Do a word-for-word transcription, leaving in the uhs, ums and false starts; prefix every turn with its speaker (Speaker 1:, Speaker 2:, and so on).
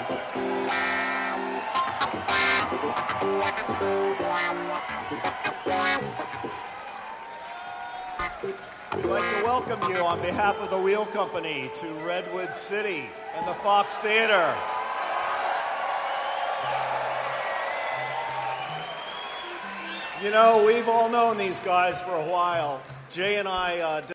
Speaker 1: We'd like to welcome you on behalf of the Wheel Company to Redwood City and the Fox Theater. You know, we've all known these guys for a while. Jay and I uh,